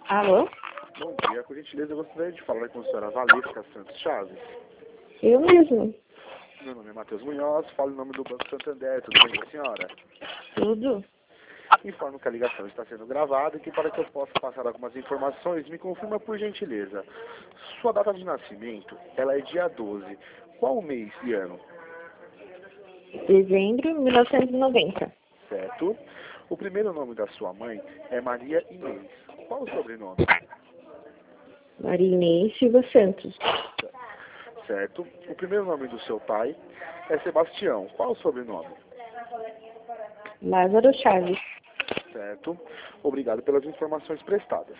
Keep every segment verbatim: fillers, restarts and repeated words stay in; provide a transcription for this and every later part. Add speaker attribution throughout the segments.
Speaker 1: Alô?
Speaker 2: Bom dia, por gentileza, eu gostaria de falar com a senhora Valesca Santos Chaves.
Speaker 1: Eu mesmo.
Speaker 2: Meu nome é Matheus Munhoz, falo em nome do Banco Santander, tudo bem com a senhora?
Speaker 1: Tudo?
Speaker 2: Informo que a ligação está sendo gravada e que para que eu possa passar algumas informações, me confirma por gentileza. Sua data de nascimento, ela é dia doze. Qual mês e ano?
Speaker 1: Dezembro de mil novecentos e noventa.
Speaker 2: Certo. O primeiro nome da sua mãe é Maria Inês. Qual o sobrenome?
Speaker 1: Maria Inês Silva Santos.
Speaker 2: Certo. O primeiro nome do seu pai é Sebastião. Qual o sobrenome?
Speaker 1: Lázaro Chaves.
Speaker 2: Certo. Obrigado pelas informações prestadas.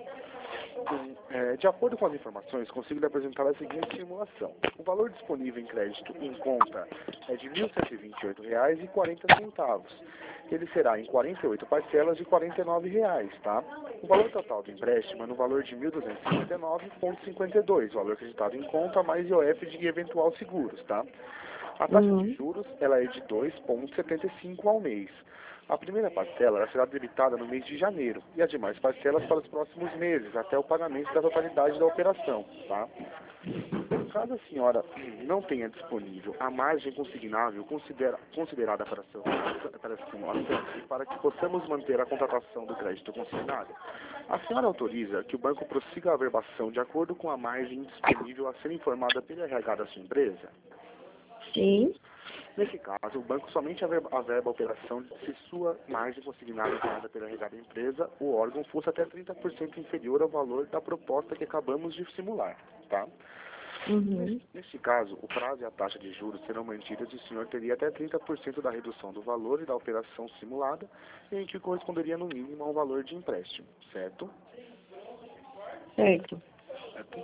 Speaker 2: É, de acordo com as informações, consigo lhe apresentar a seguinte simulação. O valor disponível em crédito em conta é de mil cento e vinte e oito reais e quarenta centavos. Ele será em quarenta e oito parcelas de quarenta e nove reais, tá? O valor total do empréstimo é no valor de mil duzentos e cinquenta e nove vírgula cinquenta e dois, valor acreditado em conta mais I O F de eventual seguros, tá? A taxa
Speaker 1: Uhum.
Speaker 2: de juros ela é de dois vírgula setenta e cinco ao mês. A primeira parcela ela será debitada no mês de janeiro e as demais parcelas para os próximos meses, até o pagamento da totalidade da operação, tá? Caso a senhora não tenha disponível a margem consignável considera, considerada para, seu, para essa simulação e para que possamos manter a contratação do crédito consignado, a senhora autoriza que o banco prossiga a averbação de acordo com a margem disponível a ser informada pelo R H da sua empresa?
Speaker 1: Sim.
Speaker 2: Nesse caso, o banco somente averba a operação se sua margem consignada enviada pela R H da empresa, o órgão fosse até trinta por cento inferior ao valor da proposta que acabamos de simular, tá?
Speaker 1: Uhum.
Speaker 2: Neste caso, o prazo e a taxa de juros serão mantidas e o senhor teria até trinta por cento da redução do valor e da operação simulada, em que corresponderia no mínimo ao valor de empréstimo, certo?
Speaker 1: Certo.
Speaker 2: Certo?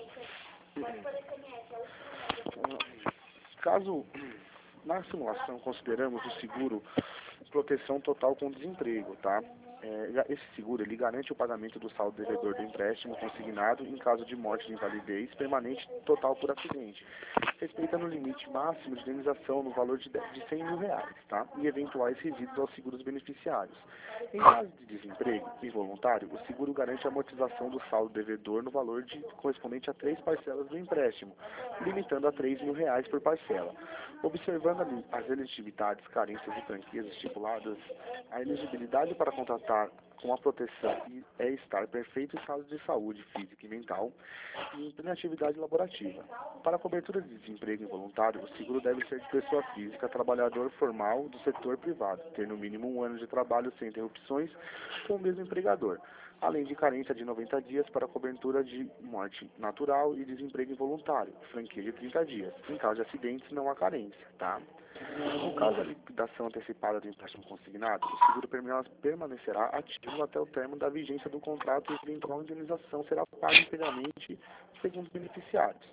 Speaker 2: Caso na simulação consideramos o seguro proteção total com desemprego, tá? É, esse seguro ele garante o pagamento do saldo devedor do empréstimo consignado em caso de morte de invalidez permanente total por acidente, respeitando o limite máximo de indenização no valor de, de cem mil reais, tá? E eventuais resíduos aos seguros beneficiários. Em caso de desemprego involuntário, o seguro garante a amortização do saldo devedor no valor de, correspondente a três parcelas do empréstimo, limitando a três mil reais por parcela. Observando ali as elegibilidades, carências e franquias estipuladas, a elegibilidade para contratar com a proteção é estar perfeito estado de saúde física e mental e em plena atividade laborativa. Para a cobertura de desemprego involuntário, o seguro deve ser de pessoa física, trabalhador formal do setor privado, ter no mínimo um ano de trabalho sem interrupções com o mesmo empregador, além de carência de noventa dias para a cobertura de morte natural e desemprego involuntário, franquia de trinta dias. Em caso de acidentes, não há carência, tá? No caso da liquidação antecipada do empréstimo consignado, o seguro permanecerá ativo até o término da vigência do contrato e eventual indenização será paga integralmente segundo os beneficiários.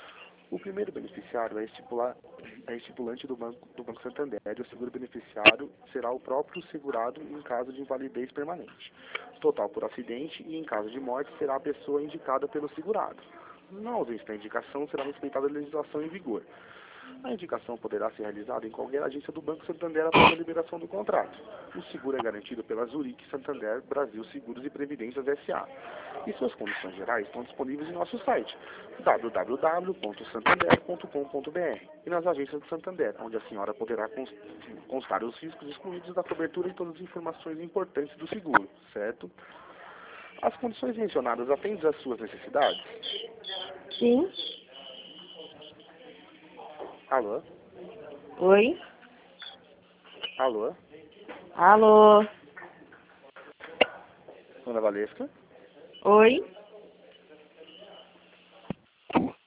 Speaker 2: O primeiro beneficiário é, estipular, é estipulante do Banco, do Banco Santander e o seguro beneficiário será o próprio segurado em caso de invalidez permanente. Total por acidente e em caso de morte será a pessoa indicada pelo segurado. Na ausência da indicação, será respeitada a legislação em vigor. A indicação poderá ser realizada em qualquer agência do Banco Santander após a liberação do contrato. O seguro é garantido pela Zurich Santander Brasil Seguros e Previdências S A E suas condições gerais estão disponíveis em nosso site w w w ponto santander ponto com ponto b r e nas agências do Santander, onde a senhora poderá constar os riscos excluídos da cobertura e todas as informações importantes do seguro, certo? As condições mencionadas atendem às suas necessidades?
Speaker 1: Sim.
Speaker 2: Alô?
Speaker 1: Oi?
Speaker 2: Alô?
Speaker 1: Alô?
Speaker 2: Dona Valesca?
Speaker 1: Oi?